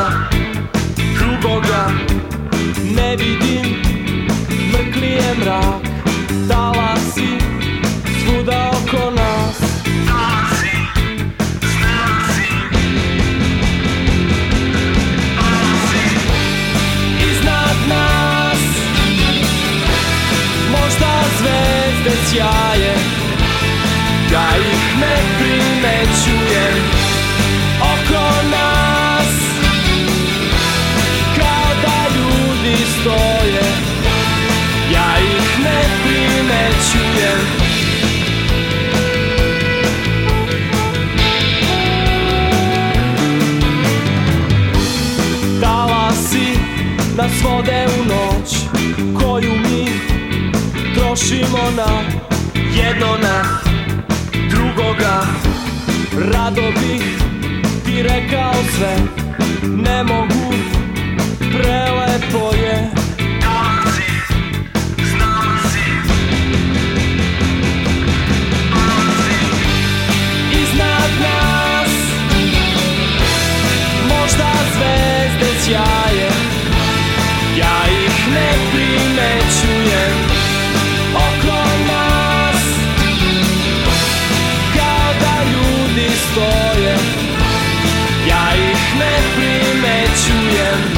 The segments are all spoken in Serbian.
nema drugoga. Ne vidim, mrkli je mrak, talasi svuda oko nas. Talasi, znalasi, talasi iznad nas. Možda zvezde sjaje, ja ih ne primećujem oko nas. Kao da ljudi stoje, ja ih ne primećujem. Talasi nas vode u noć koju mi trošimo na jedno na drugoga. Rado bih ti rekao sve, ne mogu, prelepo je. Talasi, znalasi, talasi Iznad nas možda zvezde sjaje, ja ih ne primećujem oko nas. Kao da ljudi stoje, ja ih ne primećujem.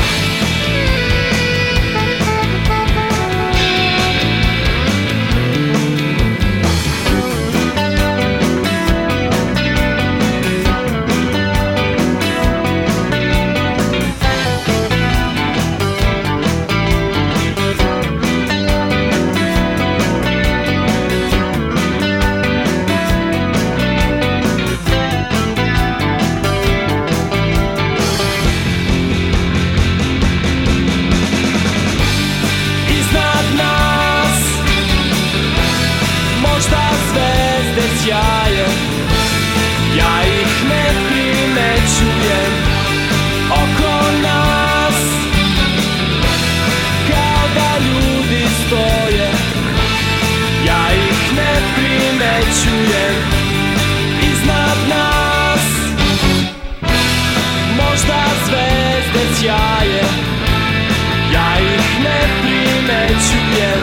Sjaje, ja ih ne primećujem oko nas. Kao da ljudi stoje, ja ih ne primećujem. Iznad nas možda zvezde sjaje, ja ih ne primećujem.